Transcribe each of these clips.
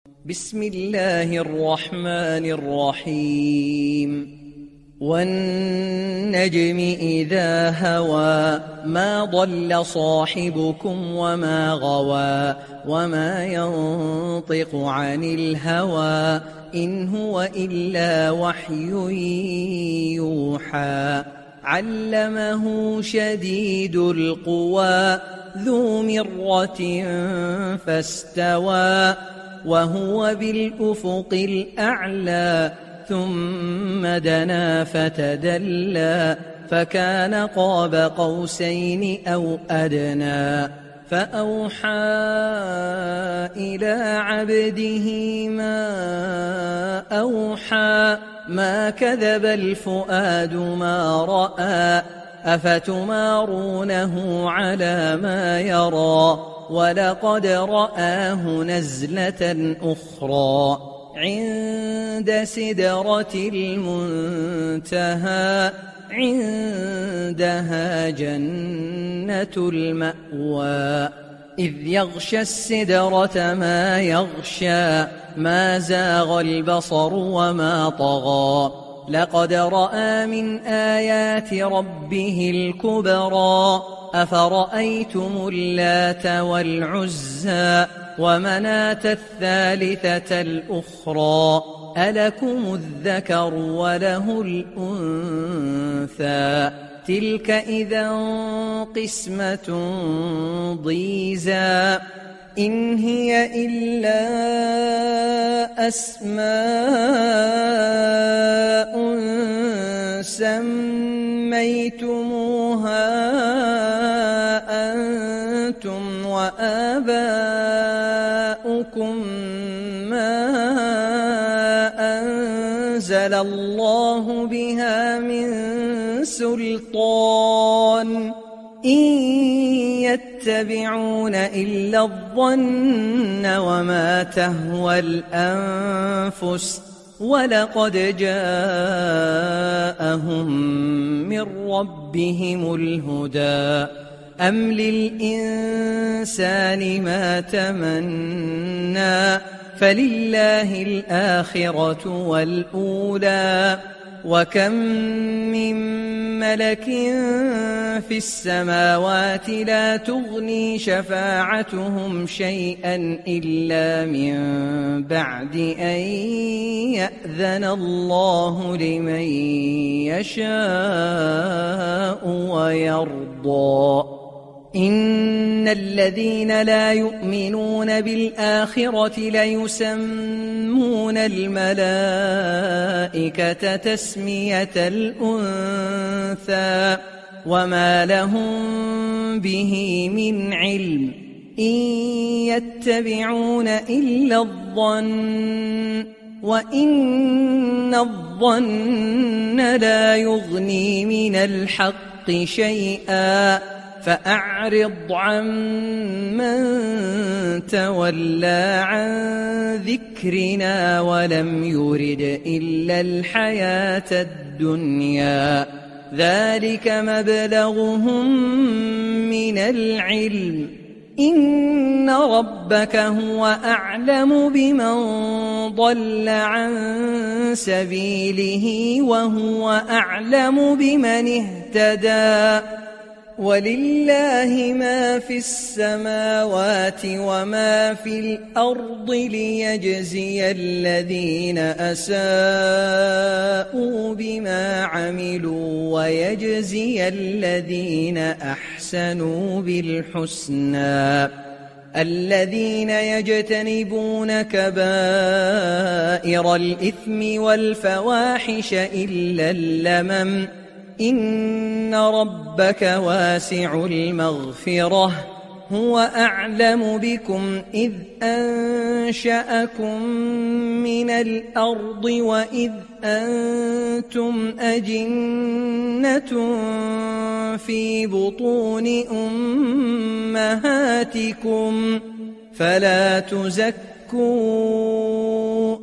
بسم الله الرحمن الرحيم والنجم إذا هوى ما ضل صاحبكم وما غوى وما ينطق عن الهوى إن هو إلا وحي يوحى علمه شديد القوى ذو مرة فاستوى وهو بالأفق الأعلى ثم دنا فتدلى فكان قاب قوسين أو أدنى فأوحى إلى عبده ما أوحى ما كذب الفؤاد ما رأى أفتمارونه على ما يرى ولقد رآه نزلة أخرى عند سدرة المنتهى عندها جنة المأوى إذ يغشى السدرة ما يغشى ما زاغ البصر وما طغى لقد رأى من آيات ربه الكبرى أفرأيتم اللات والعزى ومناة الثالثة الأخرى ألكم الذكر وله الأنثى تلك إذا قسمة ضيزى إن هي إلا أسماء سميتموها أنتم وآباؤكم ما أنزل الله بها من سلطان إن يتبعون إلا الظن وما تهوى الأنفس ولقد جاءهم من ربهم الهدى أم للإنسان ما تمنى فلله الآخرة والأولى وكم من ملك في السماوات لا تغني شفاعتهم شيئا إلا من بعد أن يأذن الله لمن يشاء ويرضى إن الذين لا يؤمنون بالآخرة ليسمون الملائكة تسمية الأنثى وما لهم به من علم إن يتبعون إلا الظن وإن الظن لا يغني من الحق شيئا فأعرض عن من تولى عن ذكرنا ولم يرد إلا الحياة الدنيا ذلك مبلغهم من العلم إن ربك هو أعلم بمن ضل عن سبيله وهو أعلم بمن اهتدى ولله ما في السماوات وما في الأرض ليجزي الذين أساءوا بما عملوا ويجزي الذين أحسنوا بالحسنى الذين يجتنبون كبائر الإثم والفواحش إلا اللمم إن ربك واسع المغفرة هو أعلم بكم إذ أنشأكم من الأرض وإذ أنتم أجنة في بطون أمهاتكم فلا تزكوا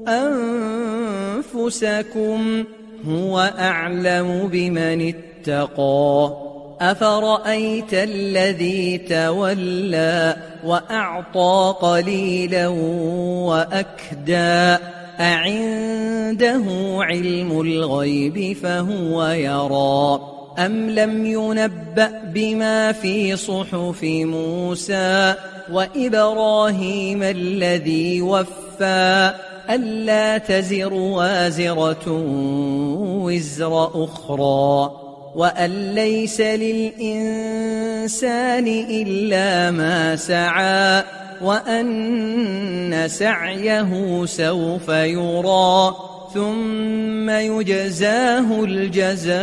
أنفسكم هو أعلم بمن اتقى أفرأيت الذي تولى وأعطى قليلا وأكدى أعنده علم الغيب فهو يرى أم لم ينبأ بما في صحف موسى وإبراهيم الذي وفى ألا تزر وازرة وزر أخرى وأن ليس للإنسان إلا ما سعى وأن سعيه سوف يرى ثم يجزاه الجزاء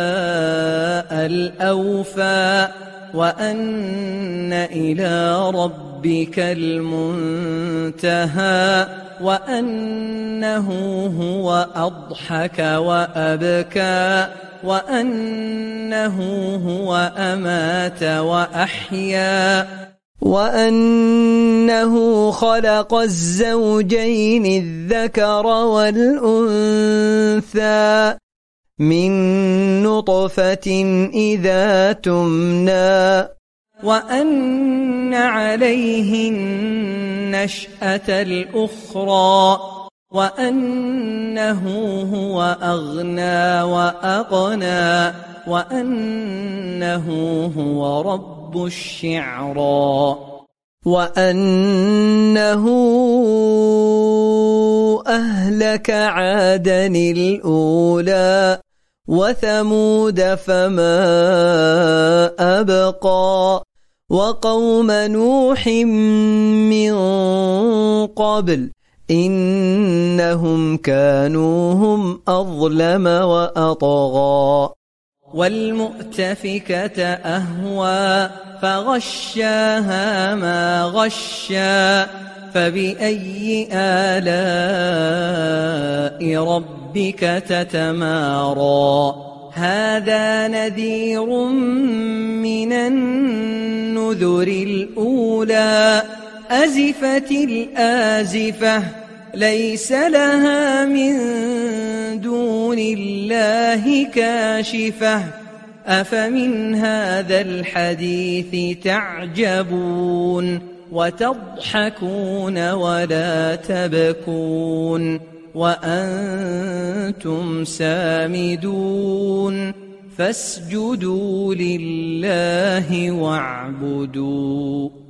الأوفى وأن إلى ربك المنتهى وأنه هو أضحك وأبكى وأنه هو أمات وأحيا وأنه خلق الزوجين الذكر والأنثى من نطفة إذا تمنى وأن عليه النشأة الأخرى وأنه هو أغنى وأقنى وأنه هو رب الشعرى وأنه أهلك عادا الأولى وثمود فما أبقى وقوم نوح من قبل إنهم كانوا هم أظلم وأطغى والمؤتفكة أهوى فغشاها ما غشا فبأي آلاء ربك تتمارى هذا نذير من النذر الأولى أزفت الآزفة ليس لها من دون الله كاشفة أفمن هذا الحديث تعجبون وتضحكون ولا تبكون وأنتم سامدون فاسجدوا لله واعبدوا